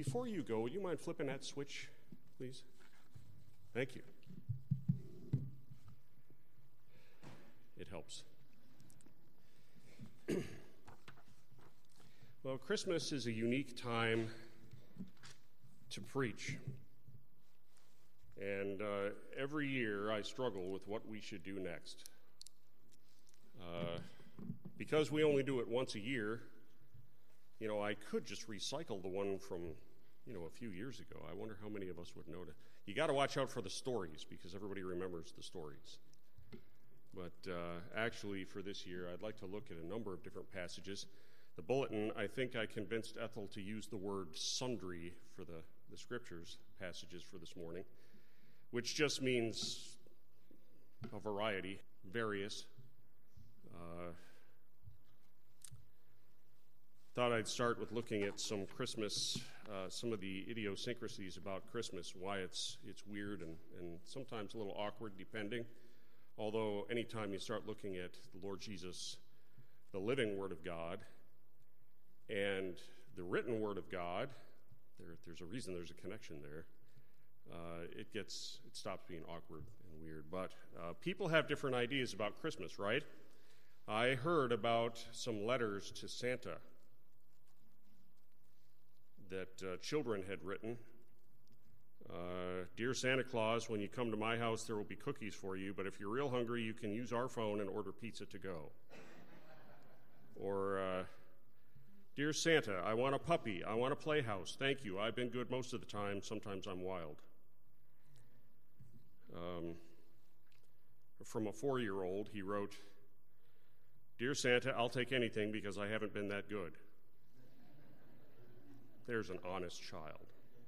before you go, would you mind flipping that switch, please? Thank you. It helps. Well, Christmas is a unique time to preach. And every year I struggle with what we should do next. Because we only do it once a year, I could just recycle the one from, a few years ago. I wonder how many of us would notice. You got to watch out for the stories because everybody remembers the stories. But actually, for this year, I'd like to look at a number of different passages. The bulletin, I think I convinced Ethel to use the word sundry for the scriptures passages for this morning, which just means a variety, various. Thought I'd start with looking at some Christmas, some of the idiosyncrasies about Christmas, why it's weird and sometimes a little awkward depending. Although anytime you start looking at the Lord Jesus, the living Word of God, and the written Word of God, there's a reason there's a connection there. It stops being awkward and weird. But people have different ideas about Christmas, right? I heard about some letters to Santa that children had written. Dear Santa Claus, when you come to my house, there will be cookies for you, but if you're real hungry, you can use our phone and order pizza to go. Or, Dear Santa, I want a puppy. I want a playhouse. Thank you. I've been good most of the time. Sometimes I'm wild. From a 4-year-old, he wrote, Dear Santa, I'll take anything because I haven't been that good. There's an honest child.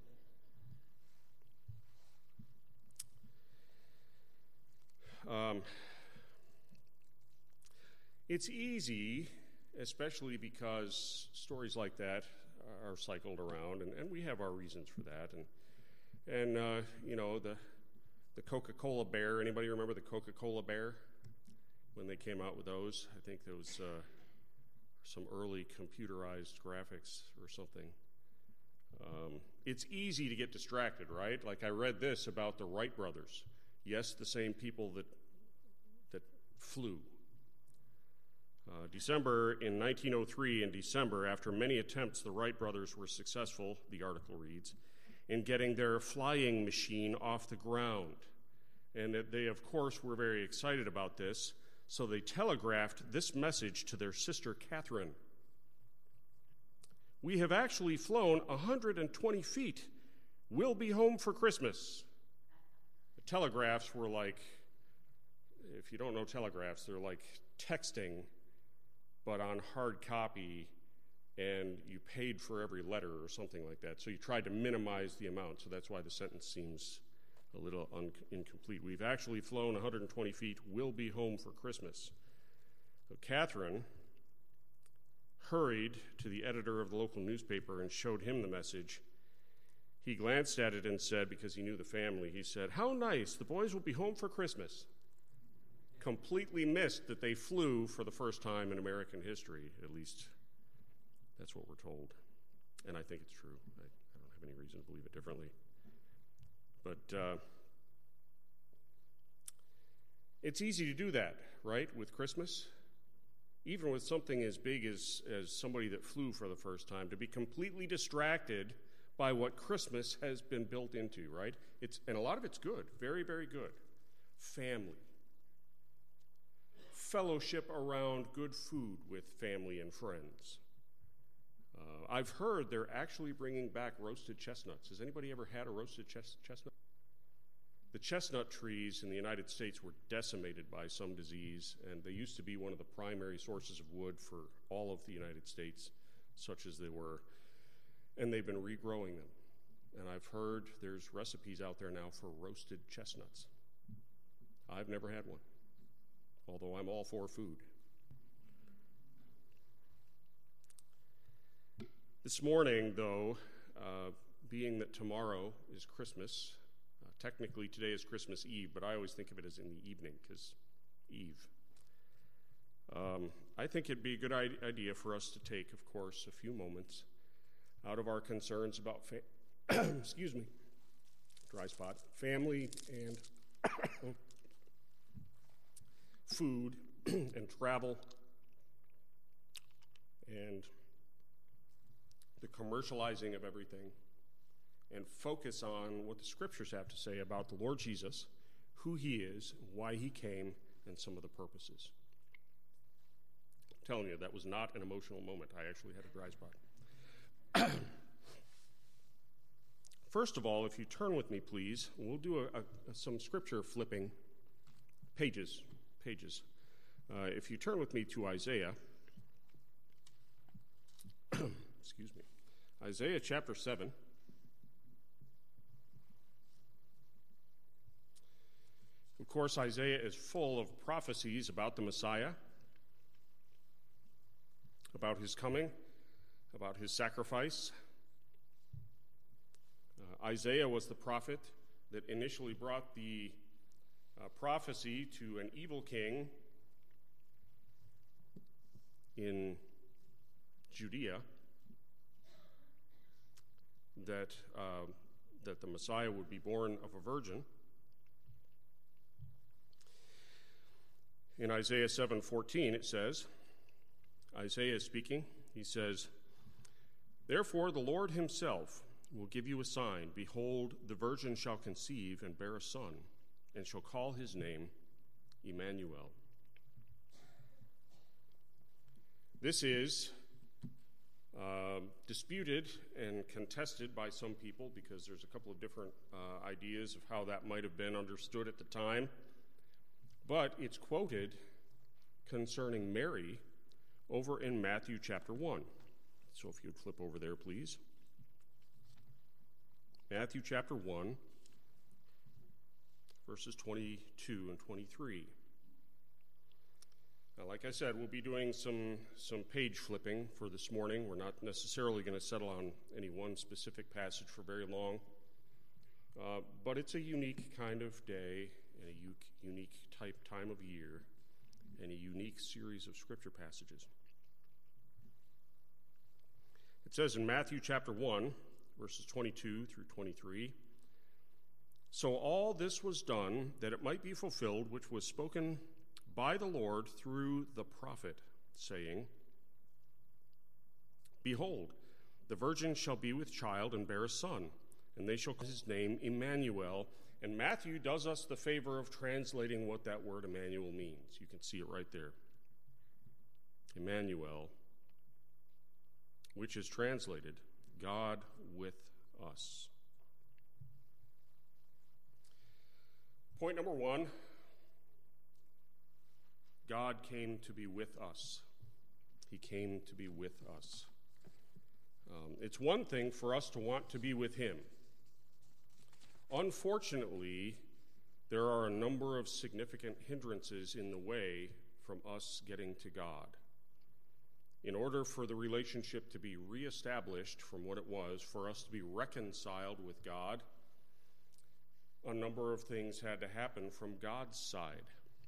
It's easy, especially because stories like that are cycled around, and we have our reasons for that. And the Coca-Cola bear, anybody remember the Coca-Cola bear? When they came out with those, I think there was some early computerized graphics or something. It's easy to get distracted, right? Like I read this about the Wright brothers. Yes, the same people that flew. In 1903, in December, after many attempts, the Wright brothers were successful, the article reads, in getting their flying machine off the ground. And they, of course, were very excited about this, so they telegraphed this message to their sister, Catherine. We have actually flown 120 feet. We'll be home for Christmas. The telegraphs were like, if you don't know telegraphs, they're like texting, but on hard copy, and you paid for every letter or something like that. So you tried to minimize the amount, so that's why the sentence seems a little incomplete. We've actually flown 120 feet. We'll be home for Christmas. So Catherine hurried to the editor of the local newspaper and showed him the message. He glanced at it and said, because he knew the family, he said, "How nice, the boys will be home for Christmas." Completely missed that they flew for the first time in American history, at least that's what we're told. And I think it's true. I don't have any reason to believe it differently. But it's easy to do that, right, with Christmas? Even with something as big as somebody that flew for the first time, to be completely distracted by what Christmas has been built into, right? And a lot of it's good, very, very good. Family. Fellowship around good food with family and friends. I've heard they're actually bringing back roasted chestnuts. Has anybody ever had a roasted chestnut? The chestnut trees in the United States were decimated by some disease, and they used to be one of the primary sources of wood for all of the United States, such as they were, and they've been regrowing them. And I've heard there's recipes out there now for roasted chestnuts. I've never had one, although I'm all for food. This morning, though, being that tomorrow is Christmas, technically today is Christmas Eve, but I always think of it as in the evening, because Eve. I think it'd be a good idea for us to take, of course, a few moments out of our concerns about, excuse me, dry spot, family and food and travel and the commercializing of everything, and focus on what the scriptures have to say about the Lord Jesus, who he is, why he came, and some of the purposes. I'm telling you, that was not an emotional moment. I actually had a dry spot. First of all, if you turn with me, please, we'll do some scripture flipping pages. If you turn with me to Isaiah, excuse me, Isaiah chapter 7. Of course, Isaiah is full of prophecies about the Messiah, about his coming, about his sacrifice. Isaiah was the prophet that initially brought the prophecy to an evil king in Judea that the Messiah would be born of a virgin. In Isaiah 7:14, it says, Isaiah is speaking, he says, "Therefore the Lord himself will give you a sign. Behold, the virgin shall conceive and bear a son, and shall call his name Emmanuel." This is disputed and contested by some people because there's a couple of different ideas of how that might have been understood at the time. But it's quoted concerning Mary over in Matthew chapter 1. So if you'd flip over there, please. Matthew chapter 1, verses 22 and 23. Now, like I said, we'll be doing some page flipping for this morning. We're not necessarily going to settle on any one specific passage for very long. But it's a unique kind of day and a unique time of year and a unique series of scripture passages. It says in Matthew chapter 1, verses 22 through 23, "So all this was done that it might be fulfilled, which was spoken by the Lord through the prophet, saying, Behold, the virgin shall be with child and bear a son, and they shall call his name Emmanuel." And Matthew does us the favor of translating what that word Emmanuel means. You can see it right there. Emmanuel, which is translated, God with us. Point number one, God came to be with us. He came to be with us. It's one thing for us to want to be with him. Unfortunately, there are a number of significant hindrances in the way from us getting to God. In order for the relationship to be reestablished from what it was, for us to be reconciled with God, a number of things had to happen from God's side.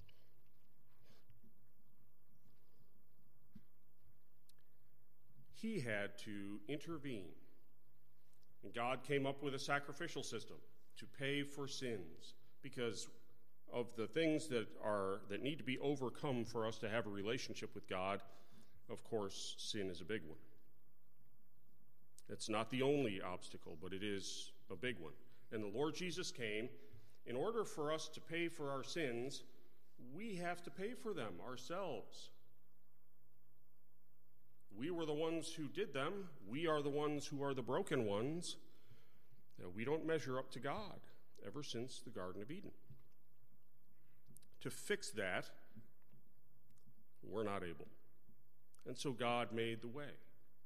He had to intervene. And God came up with a sacrificial system to pay for sins, because of the things that need to be overcome for us to have a relationship with God. Of course, sin is a big one. It's not the only obstacle, but it is a big one. And the Lord Jesus came. In order for us to pay for our sins, we have to pay for them ourselves. We were the ones who did them. We are the ones who are the broken ones. We don't measure up to God ever since the Garden of Eden. To fix that, we're not able. And so God made the way.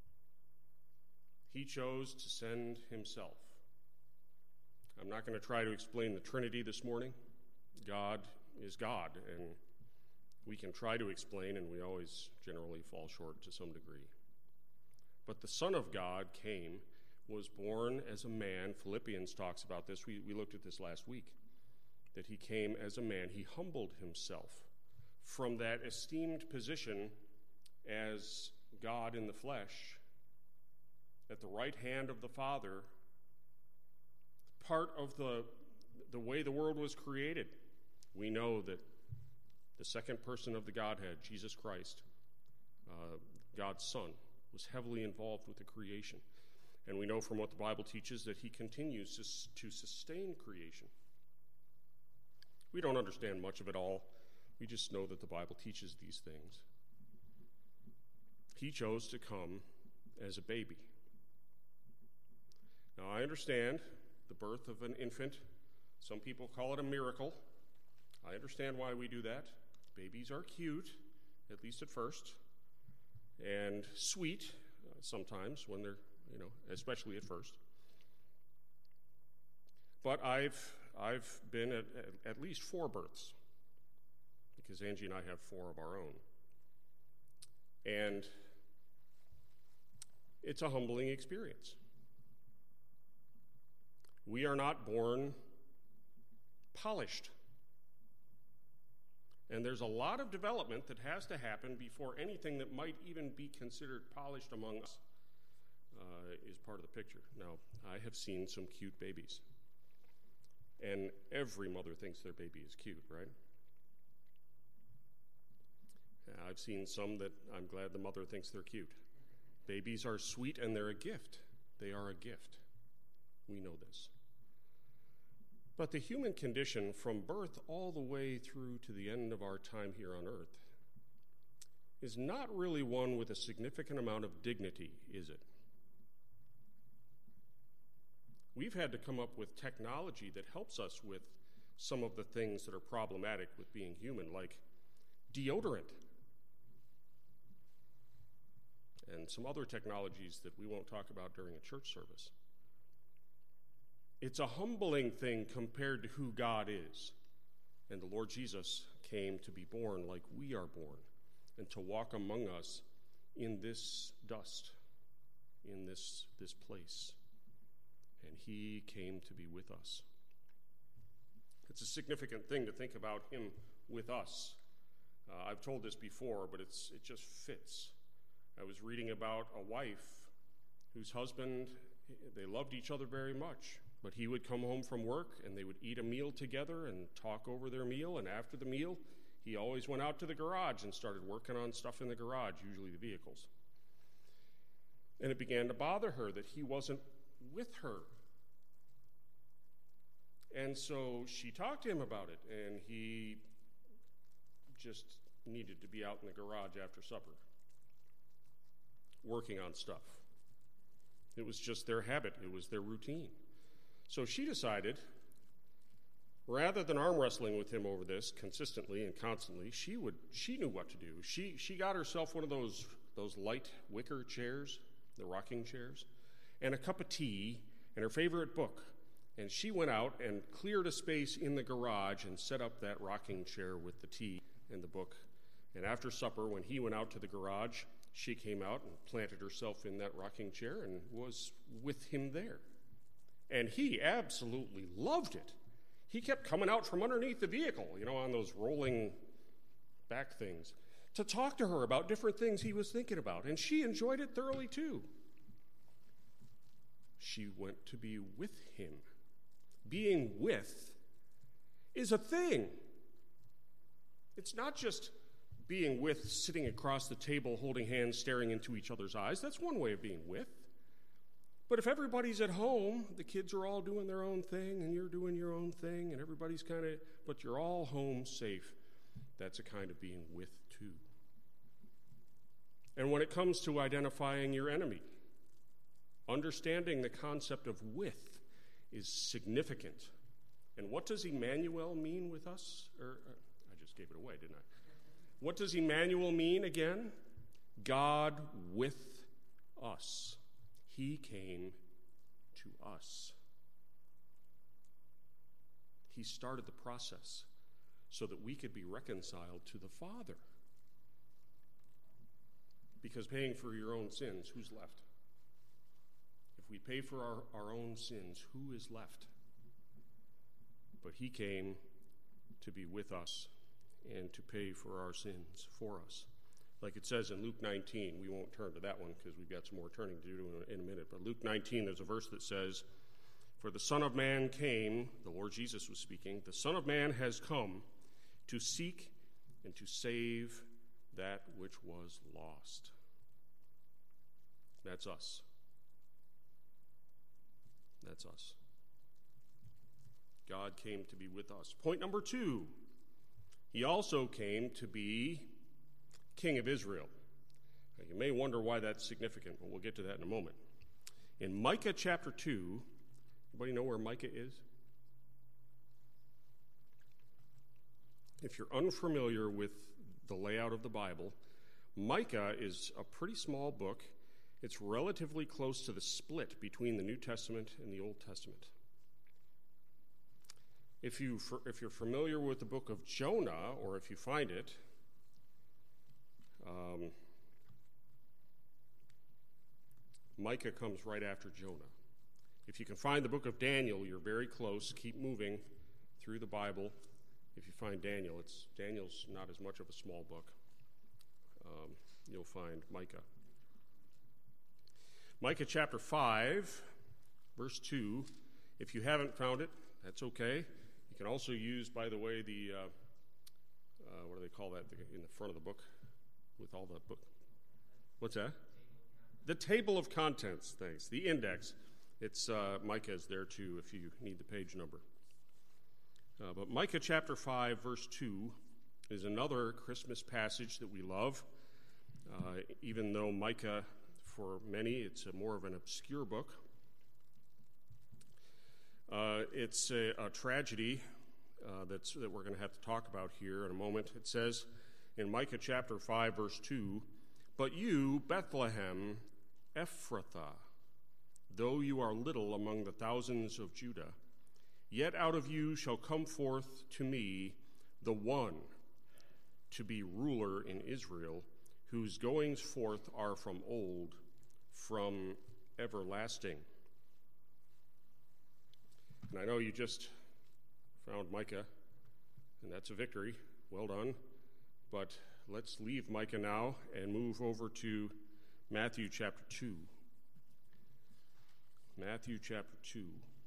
He chose to send himself. I'm not going to try to explain the Trinity this morning. God is God, and we can try to explain, and we always generally fall short to some degree. But the Son of God came, was born as a man. Philippians talks about this. We looked at this last week, that he came as a man. He humbled himself from that esteemed position as God in the flesh, at the right hand of the Father, part of the way the world was created. We know that the second person of the Godhead, Jesus Christ, God's Son, was heavily involved with the creation. And we know from what the Bible teaches that he continues to sustain creation. We don't understand much of it all. We just know that the Bible teaches these things. He chose to come as a baby. Now, I understand the birth of an infant. Some people call it a miracle. I understand why we do that. Babies are cute, at least at first, and sweet sometimes when they're, especially at first. But I've been at least 4 births, because Angie and I have 4 of our own. And it's a humbling experience. We are not born polished. And there's a lot of development that has to happen before anything that might even be considered polished among us is part of the picture. Now, I have seen some cute babies. And every mother thinks their baby is cute, right? I've seen some that I'm glad the mother thinks they're cute. Babies are sweet and they're a gift. They are a gift. We know this. But the human condition from birth all the way through to the end of our time here on earth is not really one with a significant amount of dignity, is it? We've had to come up with technology that helps us with some of the things that are problematic with being human, like deodorant and some other technologies that we won't talk about during a church service. It's a humbling thing compared to who God is. And the Lord Jesus came to be born like we are born and to walk among us in this dust, in this place. And he came to be with us. It's a significant thing to think about him with us. I've told this before, but it just fits. I was reading about a wife whose husband, they loved each other very much. But he would come home from work, and they would eat a meal together and talk over their meal. And after the meal, he always went out to the garage and started working on stuff in the garage, usually the vehicles. And it began to bother her that he wasn't with her. And so she talked to him about it, and he just needed to be out in the garage after supper, working on stuff. It was just their habit. It was their routine. So she decided, rather than arm wrestling with him over this consistently and constantly, she knew what to do. She got herself one of those light wicker chairs, the rocking chairs, and a cup of tea and her favorite book. And she went out and cleared a space in the garage and set up that rocking chair with the tea and the book. And after supper, when he went out to the garage, she came out and planted herself in that rocking chair and was with him there. And he absolutely loved it. He kept coming out from underneath the vehicle, on those rolling back things, to talk to her about different things he was thinking about. And she enjoyed it thoroughly too. She went to be with him. Being with is a thing. It's not just being with, sitting across the table, holding hands, staring into each other's eyes. That's one way of being with. But if everybody's at home, the kids are all doing their own thing, and you're doing your own thing, and everybody's but you're all home safe, that's a kind of being with too. And when it comes to identifying your enemy, understanding the concept of with is significant. And what does Emmanuel mean with us? I just gave it away, didn't I? What does Emmanuel mean again? God with us. He came to us. He started the process so that we could be reconciled to the Father. Because paying for your own sins, who's left? If we pay for our own sins, who is left? But he came to be with us and to pay for our sins for us. like it says in Luke 19. We won't turn to that one because we've got some more turning to do in a minute. But Luke 19, there's a verse that says, "For the Son of Man came," the Lord Jesus was speaking, "the Son of Man has come to seek and to save that which was lost." That's us. That's us. God came to be with us. Point number 2, he also came to be King of Israel. Now, you may wonder why that's significant, but we'll get to that in a moment. In Micah chapter 2, anybody know where Micah is? If you're unfamiliar with the layout of the Bible, Micah is a pretty small book. It's relatively close to the split between the New Testament and the Old Testament. If you're familiar with the book of Jonah, or if you find it, Micah comes right after Jonah. If you can find the book of Daniel, you're very close. Keep moving through the Bible. If you find Daniel's not as much of a small book. You'll find Micah. Micah chapter 5, verse 2. If you haven't found it, that's okay. You can also use, by the way, the, what do they call that in the front of the book with all the book? What's that? The table of contents, thanks. The index. It's, Micah is there too if you need the page number. But Micah chapter 5, verse 2 is another Christmas passage that we love. Even though Micah, for many, it's more of an obscure book. It's a tragedy that we're going to have to talk about here in a moment. It says in Micah chapter 5, verse 2, "But you, Bethlehem Ephrathah, though you are little among the thousands of Judah, yet out of you shall come forth to me the one to be ruler in Israel, whose goings forth are from old, from everlasting." And I know you just found Micah, and that's a victory. Well done. But let's leave Micah now and move over to Matthew chapter 2. Matthew chapter 2.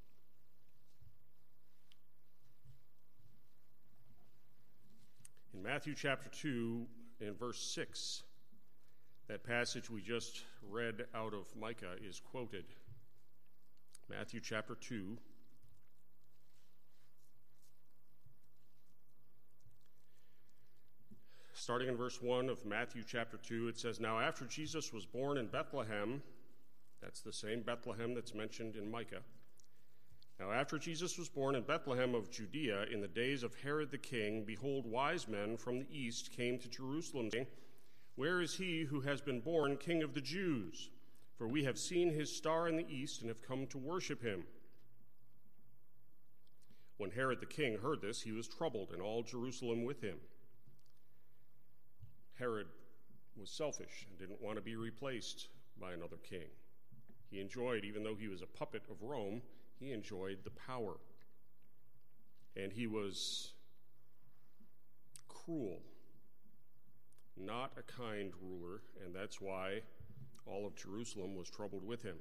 In Matthew chapter 2, in verse 6, that passage we just read out of Micah is quoted. Matthew chapter 2. Starting in verse 1 of Matthew chapter 2, it says, "Now after Jesus was born in Bethlehem," that's the same Bethlehem that's mentioned in Micah. "Now after Jesus was born in Bethlehem of Judea in the days of Herod the king, behold, wise men from the east came to Jerusalem, saying, 'Where is he who has been born King of the Jews? For we have seen his star in the east and have come to worship him.' When Herod the king heard this, he was troubled, and all Jerusalem with him." Herod was selfish and didn't want to be replaced by another king. He enjoyed, even though he was a puppet of Rome, he enjoyed the power. And he was cruel, not a kind ruler, and that's why all of Jerusalem was troubled with him.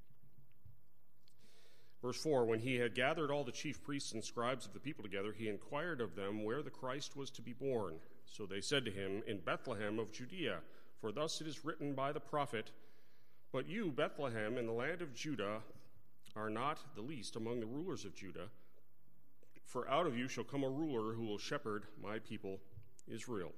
Verse 4, "When he had gathered all the chief priests and scribes of the people together, he inquired of them where the Christ was to be born. So they said to him, 'In Bethlehem of Judea, for thus it is written by the prophet, But you, Bethlehem, in the land of Judah, are not the least among the rulers of Judah, for out of you shall come a ruler who will shepherd my people Israel.'"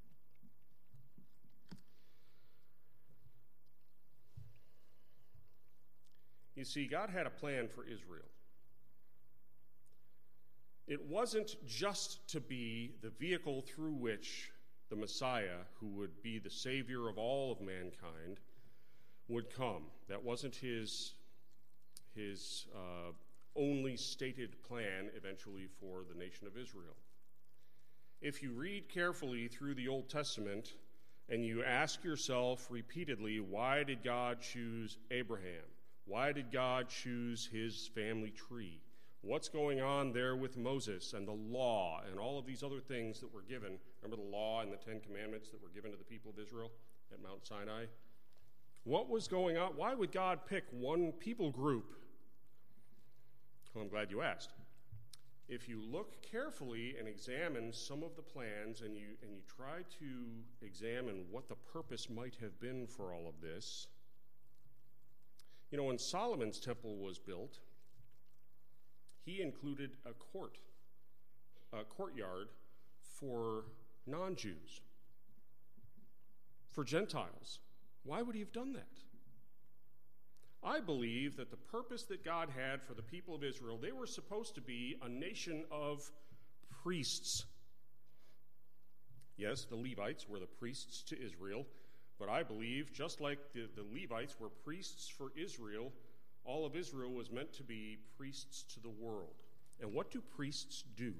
You see, God had a plan for Israel. It wasn't just to be the vehicle through which the Messiah, who would be the Savior of all of mankind, would come. That wasn't his only stated plan eventually for the nation of Israel. If you read carefully through the Old Testament and you ask yourself repeatedly, why did God choose Abraham? Why did God choose his family tree? What's going on there with Moses and the law and all of these other things that were given Remember the law and the 10 Commandments that were given to the people of Israel at Mount Sinai? What was going on? Why would God pick one people group? Well, I'm glad you asked. If you look carefully and examine some of the plans and you try to examine what the purpose might have been for all of this, when Solomon's temple was built, he included a courtyard for non-Jews, for Gentiles. Why would he have done that? I believe that the purpose that God had for the people of Israel, they were supposed to be a nation of priests. Yes, the Levites were the priests to Israel, but I believe just like the Levites were priests for Israel, all of Israel was meant to be priests to the world. And what do priests do?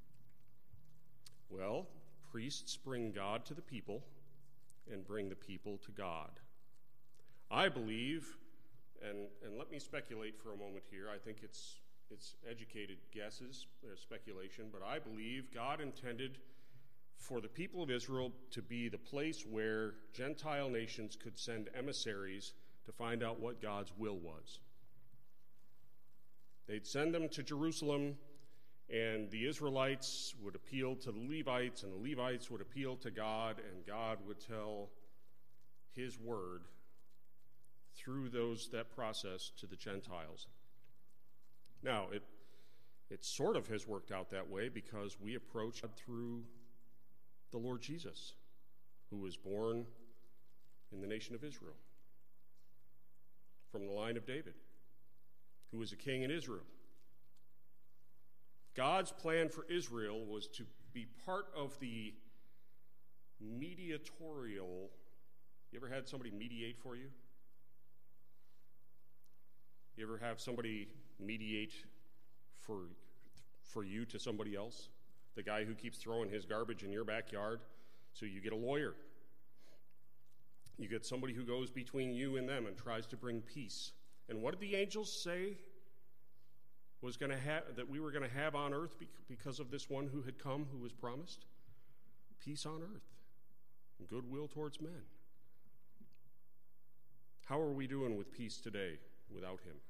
Well, priests bring God to the people and bring the people to God. I believe, and let me speculate for a moment here. I think it's educated guesses, speculation, but I believe God intended for the people of Israel to be the place where Gentile nations could send emissaries to find out what God's will was. They'd send them to Jerusalem, and the Israelites would appeal to the Levites, and the Levites would appeal to God, and God would tell his word through that process to the Gentiles. Now, it sort of has worked out that way because we approach God through the Lord Jesus, who was born in the nation of Israel, from the line of David, who was a king in Israel. God's plan for Israel was to be part of the mediatorial. You ever had somebody mediate for you? You ever have somebody mediate for you to somebody else? The guy who keeps throwing his garbage in your backyard, so you get a lawyer. You get somebody who goes between you and them and tries to bring peace. And what did the angels say that we were going to have on earth because of this one who had come, who was promised? Peace on earth and goodwill towards men. How are we doing with peace today without him?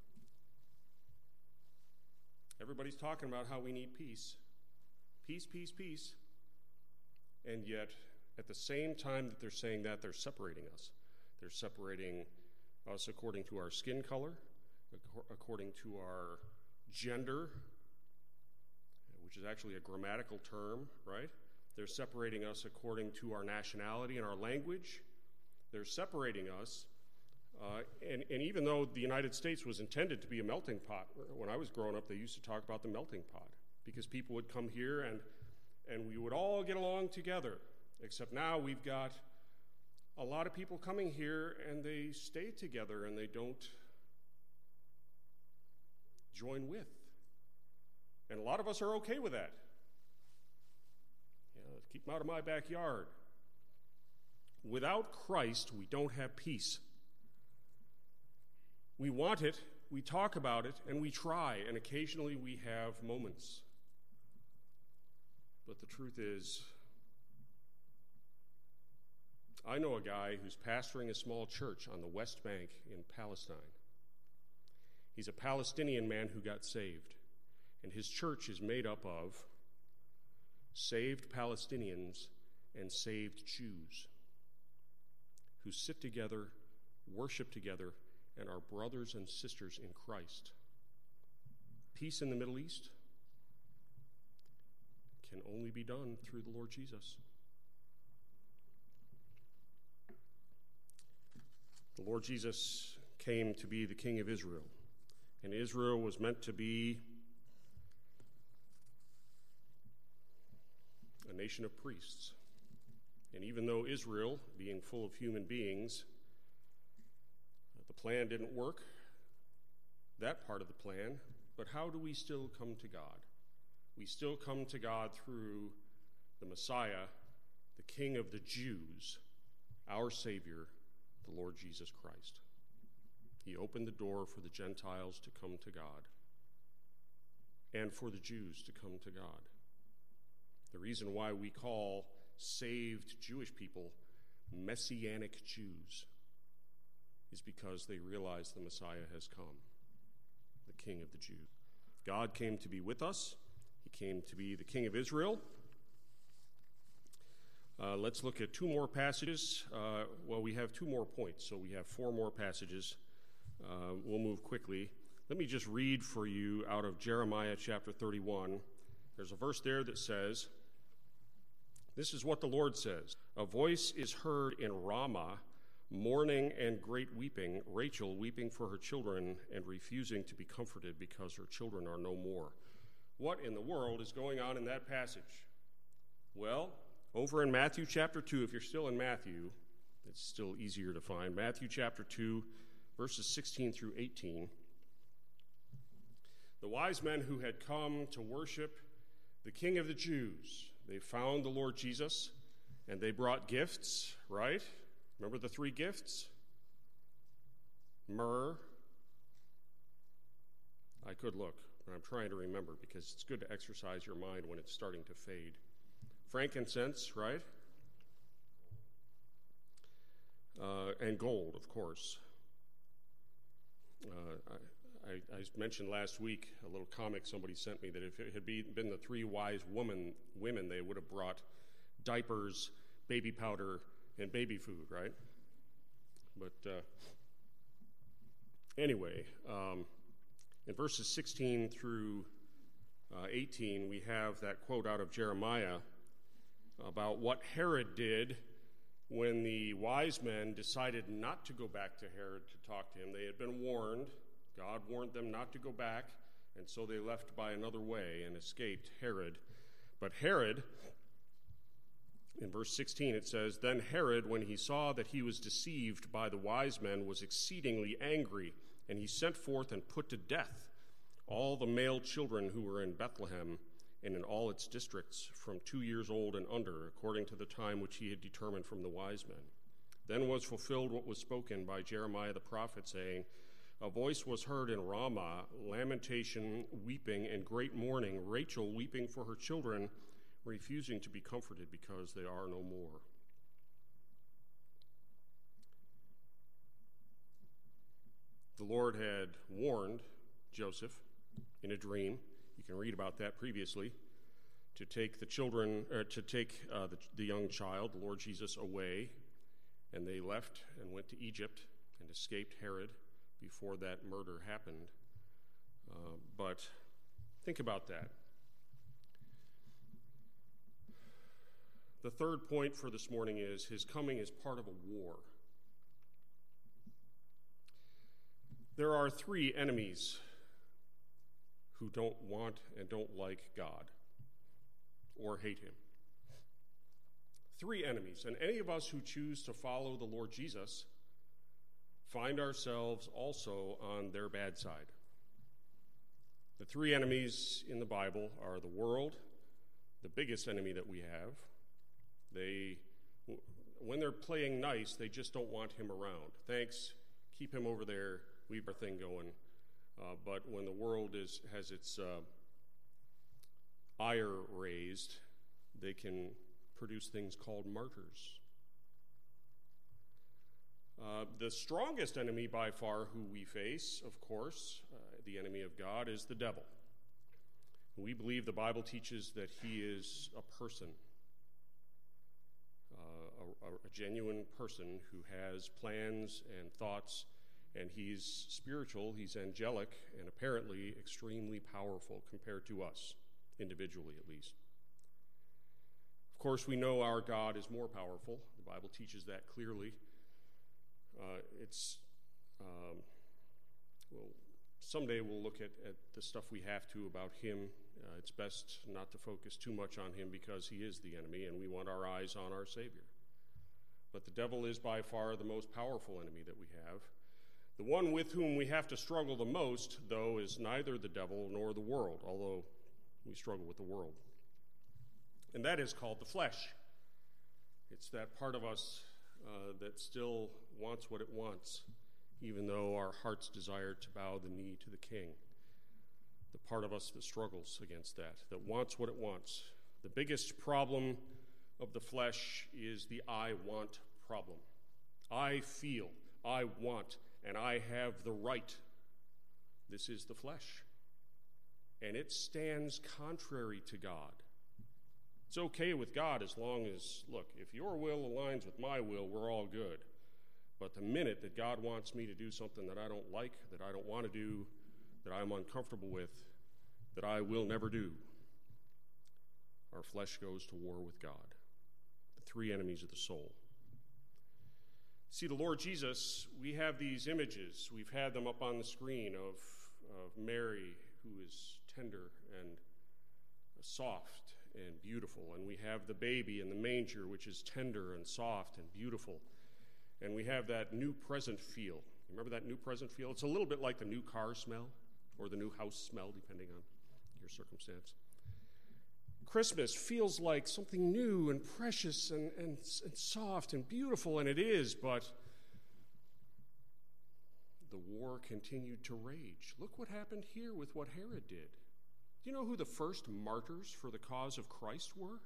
Everybody's talking about how we need peace. Peace, peace, peace. And yet, at the same time that they're saying that, they're separating us. They're separating us according to our skin color, according to our gender, which is actually a grammatical term, right? They're separating us according to our nationality and our language. They're separating us. And even though the United States was intended to be a melting pot, when I was growing up, they used to talk about the melting pot because people would come here and we would all get along together. Except now we've got a lot of people coming here and they stay together and they don't join with. And a lot of us are okay with that. Keep them out of my backyard. Without Christ, we don't have peace. We want it, we talk about it, and we try, and occasionally we have moments. But the truth is, I know a guy who's pastoring a small church on the West Bank in Palestine. He's a Palestinian man who got saved, and his church is made up of saved Palestinians and saved Jews who sit together, worship together, and are brothers and sisters in Christ. Peace in the Middle East can only be done through the Lord Jesus. The Lord Jesus came to be the King of Israel, and Israel was meant to be a nation of priests. And even though Israel, being full of human beings, the plan didn't work, that part of the plan, but how do we still come to God? We still come to God through the Messiah, the King of the Jews, our Savior, the Lord Jesus Christ. He opened the door for the Gentiles to come to God and for the Jews to come to God. The reason why we call saved Jewish people Messianic Jews is because they realize the Messiah has come, the King of the Jews. God came to be with us. He came to be the King of Israel. Let's look at two more passages. We have 2 more points, so we have 4 more passages. We'll move quickly. Let me just read for you out of Jeremiah chapter 31. There's a verse there that says, "This is what the Lord says. A voice is heard in Ramah, mourning and great weeping, Rachel weeping for her children and refusing to be comforted because her children are no more." What in the world is going on in that passage? Well, over in Matthew chapter 2, if you're still in Matthew, it's still easier to find. Matthew chapter 2, verses 16 through 18. The wise men who had come to worship the King of the Jews, they found the Lord Jesus, and they brought gifts, right? Remember the 3 gifts? Myrrh. I could look, but I'm trying to remember because it's good to exercise your mind when it's starting to fade. Frankincense, right? And gold, of course. I mentioned last week a little comic somebody sent me that if it had been the 3 wise women, they would have brought diapers, baby powder, and baby food, right? But anyway, in verses 16 through 18, we have that quote out of Jeremiah about what Herod did when the wise men decided not to go back to Herod to talk to him. They had been warned. God warned them not to go back, and so they left by another way and escaped Herod. But Herod, in verse 16 it says, "Then Herod, when he saw that he was deceived by the wise men, was exceedingly angry, and he sent forth and put to death all the male children who were in Bethlehem and in all its districts from 2 years old and under, according to the time which he had determined from the wise men. Then was fulfilled what was spoken by Jeremiah the prophet, saying, A voice was heard in Ramah, lamentation, weeping, and great mourning, Rachel weeping for her children, refusing to be comforted because they are no more." The Lord had warned Joseph in a dream. You can read about that previously, to take the young child, the Lord Jesus, away, and they left and went to Egypt and escaped Herod before that murder happened. But think about that. The third point for this morning is his coming is part of a war. There are 3 enemies who don't want and don't like God or hate him. 3 enemies, and any of us who choose to follow the Lord Jesus find ourselves also on their bad side. The 3 enemies in the Bible are the world, the biggest enemy that we have. When they're playing nice, they just don't want him around. Thanks, keep him over there, leave our thing going. But when the world has its ire raised, they can produce things called martyrs. The strongest enemy by far who we face, of course, the enemy of God, is the devil. We believe the Bible teaches that he is a person, a genuine person who has plans and thoughts, and he's spiritual, he's angelic, and apparently extremely powerful compared to us, individually at least. Of course, we know our God is more powerful. The Bible teaches that clearly. Someday we'll look at the stuff we have to about him. It's best not to focus too much on him because he is the enemy, and we want our eyes on our Savior. But the devil is by far the most powerful enemy that we have. The one with whom we have to struggle the most, though, is neither the devil nor the world, although we struggle with the world. And that is called the flesh. It's that part of us that still wants what it wants, even though our hearts desire to bow the knee to the King. The part of us that struggles against that wants what it wants. The biggest problem of the flesh is the I want problem. I feel, I want, and I have the right. This is the flesh. And it stands contrary to God. It's okay with God as long as, look, if your will aligns with my will, we're all good. But the minute that God wants me to do something that I don't like, that I don't want to do, that I'm uncomfortable with, that I will never do, our flesh goes to war with God. The three enemies of the soul. See, the Lord Jesus, we have these images. We've had them up on the screen of Mary, who is tender and soft and beautiful. And we have the baby in the manger, which is tender and soft and beautiful. And we have that new present feel. Remember that new present feel? It's a little bit like the new car smell or the new house smell, depending on your circumstance. Christmas feels like something new and precious and soft and beautiful, and it is, but the war continued to rage. Look what happened here with what Herod did. Do you know who the first martyrs for the cause of Christ were?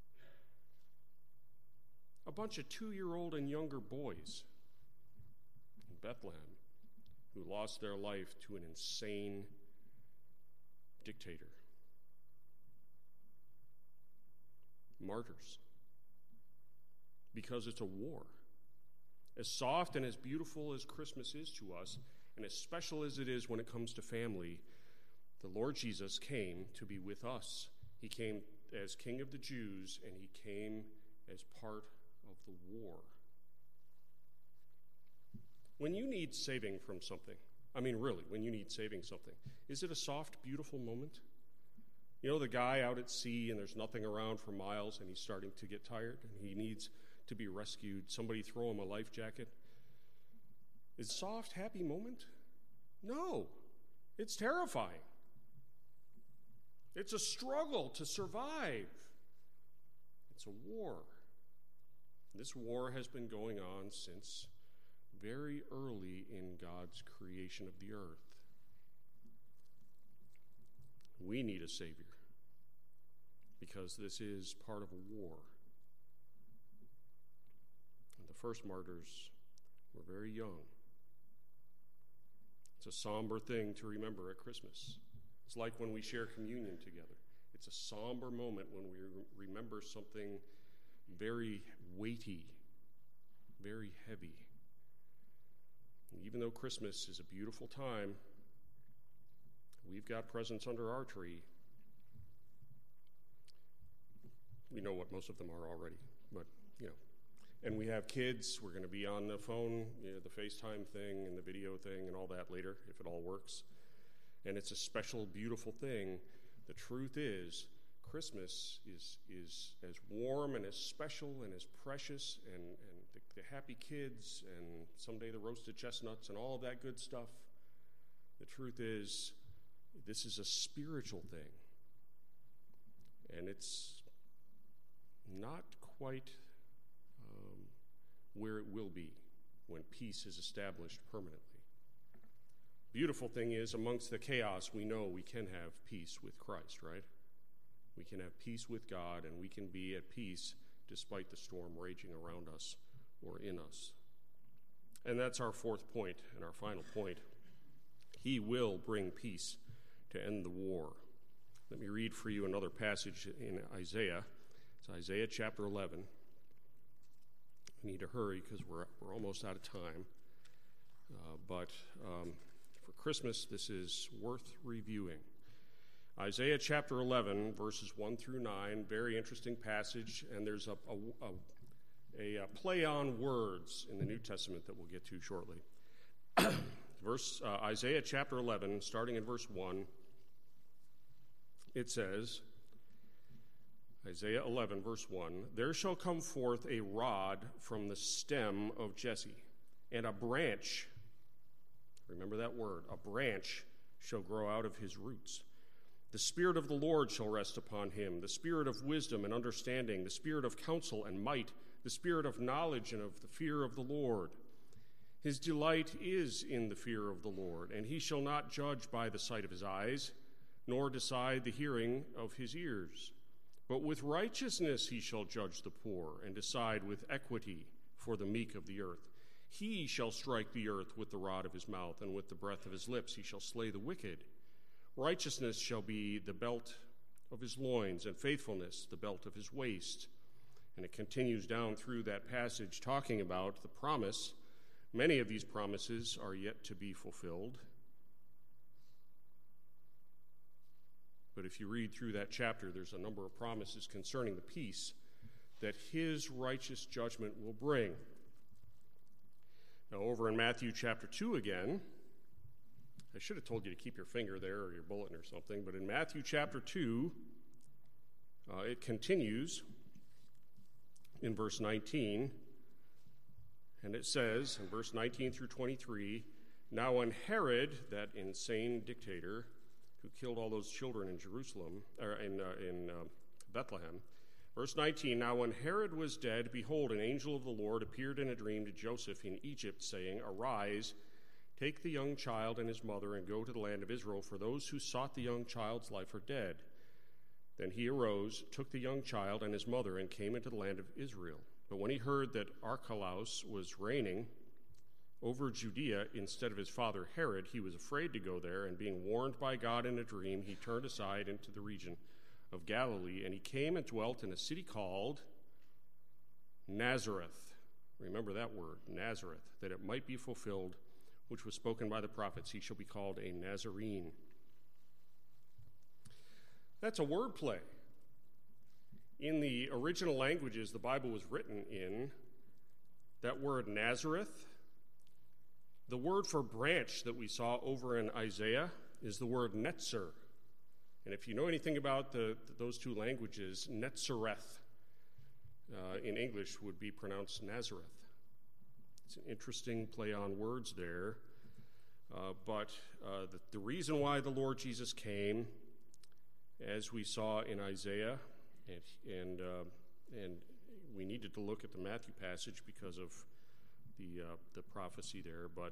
A bunch of 2-year-old and younger boys in Bethlehem who lost their life to an insane dictator. Martyrs. Because it's a war. As soft and as beautiful as Christmas is to us, and as special as it is when it comes to family, the Lord Jesus came to be with us. He came as King of the Jews, and he came as part of the war. When you need saving from something, I mean really, when you need saving something, is it a soft, beautiful moment? You know the guy out at sea and there's nothing around for miles and he's starting to get tired and he needs to be rescued. Somebody throw him a life jacket. Is it a soft, happy moment? No. It's terrifying. It's a struggle to survive. It's a war. This war has been going on since very early in God's creation of the earth. We need a Savior because this is part of a war. And the first martyrs were very young. It's a somber thing to remember at Christmas. It's like when we share communion together. It's a somber moment when we remember something very weighty, very heavy. And even though Christmas is a beautiful time, we've got presents under our tree. We know what most of them are already, but, And we have kids. We're going to be on the phone, the FaceTime thing and the video thing and all that later, if it all works. And it's a special, beautiful thing. The truth is, Christmas is as warm and as special and as precious, and the happy kids and someday the roasted chestnuts and all of that good stuff. The truth is, this is a spiritual thing. And it's not quite where it will be when peace is established permanently. Beautiful thing is, amongst the chaos, we know we can have peace with Christ, right? We can have peace with God, and we can be at peace despite the storm raging around us or in us. And that's our fourth point and our final point. He will bring peace to end the war. Let me read for you another passage in Isaiah. It's Isaiah chapter 11. We need to hurry because we're almost out of time. But for Christmas, this is worth reviewing. Isaiah chapter 11, verses 1 through 9, very interesting passage, and there's a play on words in the New Testament that we'll get to shortly. Isaiah chapter 11, starting in verse 1, it says, Isaiah 11, verse 1, "There shall come forth a rod from the stem of Jesse, and a branch," remember that word, "a branch shall grow out of his roots. The Spirit of the Lord shall rest upon him, the Spirit of wisdom and understanding, the Spirit of counsel and might, the Spirit of knowledge and of the fear of the Lord. His delight is in the fear of the Lord, and he shall not judge by the sight of his eyes, nor decide the hearing of his ears. But with righteousness he shall judge the poor, and decide with equity for the meek of the earth. He shall strike the earth with the rod of his mouth, and with the breath of his lips he shall slay the wicked. Righteousness shall be the belt of his loins, and faithfulness the belt of his waist. And it continues down through that passage talking about the promise. Many of these promises are yet to be fulfilled. But if you read through that chapter, there's a number of promises concerning the peace that his righteous judgment will bring. Now, over in Matthew chapter 2 again, I should have told you to keep your finger there or your bulletin or something, but in Matthew chapter 2, it continues in verse 19, and it says in verse 19 through 23, "Now when Herod, that insane dictator who killed all those children in Jerusalem, or in Bethlehem, verse 19, "Now when Herod was dead, behold, an angel of the Lord appeared in a dream to Joseph in Egypt, saying, Arise, take the young child and his mother, and go to the land of Israel, for those who sought the young child's life are dead. Then he arose, took the young child and his mother, and came into the land of Israel. But when he heard that Archelaus was reigning over Judea instead of his father Herod, he was afraid to go there, and being warned by God in a dream, he turned aside into the region of Galilee, and he came and dwelt in a city called Nazareth." Remember that word, Nazareth, "that it might be fulfilled, which was spoken by the prophets, he shall be called a Nazarene." That's a word play. In the original languages the Bible was written in, that word Nazareth, the word for branch that we saw over in Isaiah is the word netzer. And if you know anything about those two languages, Netzareth in English would be pronounced Nazareth. It's an interesting play on words there. But the reason why the Lord Jesus came, as we saw in Isaiah, and we needed to look at the Matthew passage because of the prophecy there, but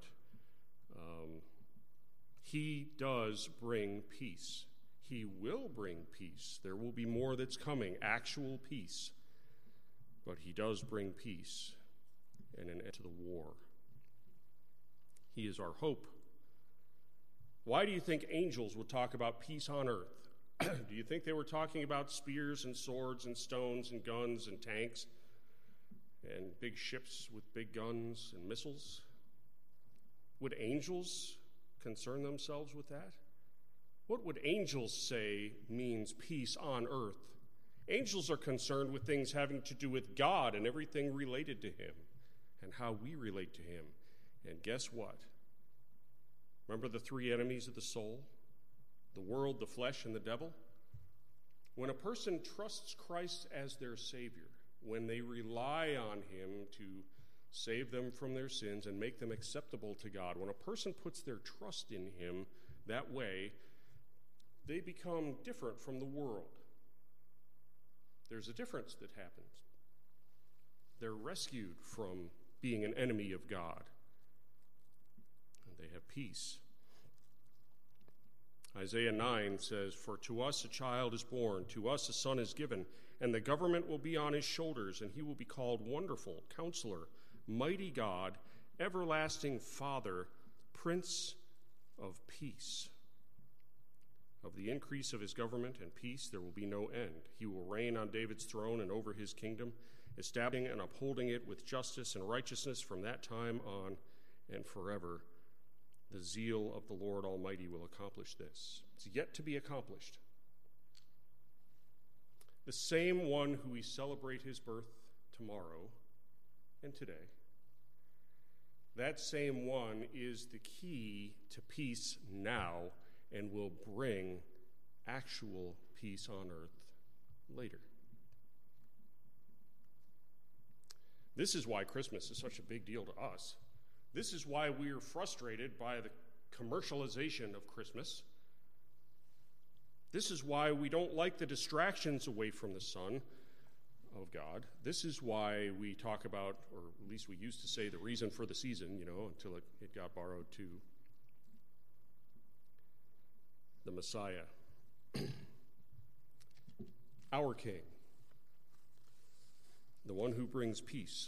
he does bring peace. He will bring peace. There will be more that's coming, actual peace. But he does bring peace and an end to the war. He is our hope. Why do you think angels would talk about peace on earth? Do you think they were talking about spears and swords and stones and guns and tanks and big ships with big guns and missiles? Would angels concern themselves with that? What would angels say means peace on earth? Angels are concerned with things having to do with God and everything related to him and how we relate to him. And guess what? Remember the three enemies of the soul? The world, the flesh, and the devil? When a person trusts Christ as their Savior, when they rely on him to save them from their sins and make them acceptable to God, when a person puts their trust in him that way, they become different from the world. There's a difference that happens. They're rescued from being an enemy of God, and they have peace. Isaiah 9 says, "For to us a child is born, to us a son is given, and the government will be on his shoulders, and he will be called Wonderful, Counselor, Mighty God, Everlasting Father, Prince of Peace. Of the increase of his government and peace there will be no end. He will reign on David's throne and over his kingdom, establishing and upholding it with justice and righteousness from that time on and forever. The zeal of the Lord Almighty will accomplish this." It's yet to be accomplished. The same one who we celebrate his birth tomorrow and today, that same one is the key to peace now and will bring actual peace on earth later. This is why Christmas is such a big deal to us. This is why we are frustrated by the commercialization of Christmas. This is why we don't like the distractions away from the Son of God. This is why we talk about, or at least we used to say, the reason for the season, until it got borrowed to the Messiah. our King, the one who brings peace.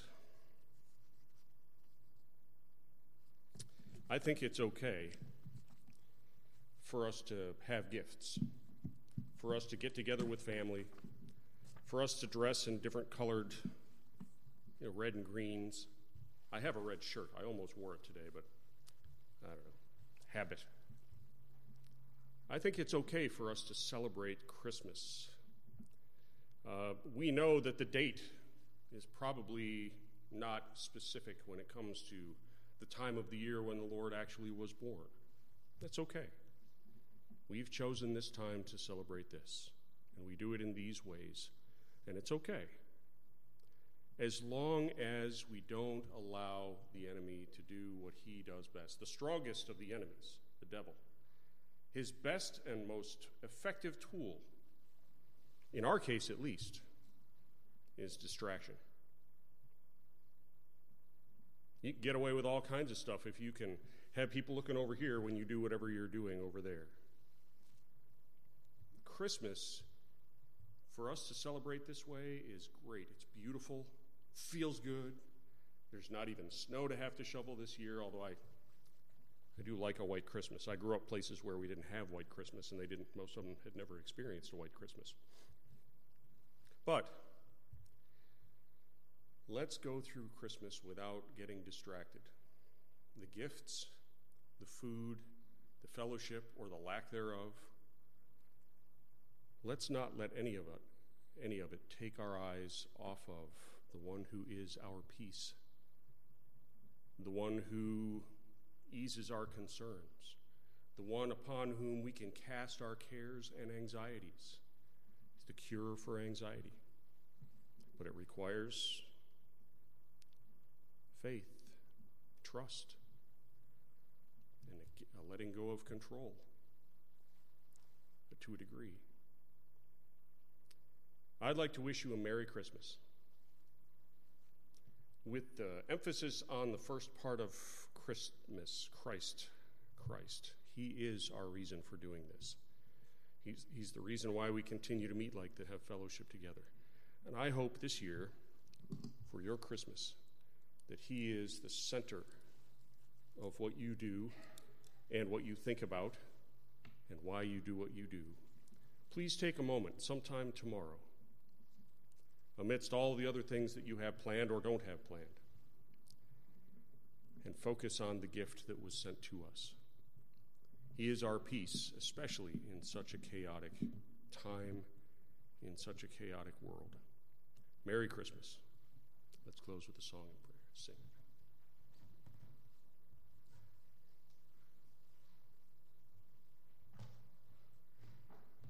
I think it's okay for us to have gifts, for us to get together with family, for us to dress in different colored, red and greens. I have a red shirt. I almost wore it today, but I don't know, habit. I think it's okay for us to celebrate Christmas. We know that the date is probably not specific when it comes to the time of the year when the Lord actually was born. That's okay. We've chosen this time to celebrate this, and we do it in these ways, and it's okay. As long as we don't allow the enemy to do what he does best. The strongest of the enemies, the devil, his best and most effective tool, in our case at least, is distraction. You can get away with all kinds of stuff if you can have people looking over here when you do whatever you're doing over there. Christmas, for us to celebrate this way, is great. It's beautiful, feels good. There's not even snow to have to shovel this year, although I do like a white Christmas. I grew up places where we didn't have white Christmas, and most of them had never experienced a white Christmas. But let's go through Christmas without getting distracted. The gifts, the food, the fellowship, or the lack thereof, let's not let any of it take our eyes off of the one who is our peace, the one who eases our concerns, the one upon whom we can cast our cares and anxieties. He's the cure for anxiety. But it requires faith, trust, and a letting go of control, but to a degree. I'd like to wish you a Merry Christmas, with the emphasis on the first part of Christmas, Christ. He is our reason for doing this. He's the reason why we continue to meet like to have fellowship together. And I hope this year, for your Christmas, that he is the center of what you do and what you think about and why you do what you do. Please take a moment sometime tomorrow, amidst all the other things that you have planned or don't have planned, and focus on the gift that was sent to us. He is our peace, especially in such a chaotic time, in such a chaotic world. Merry Christmas. Let's close with a song and prayer. Sing.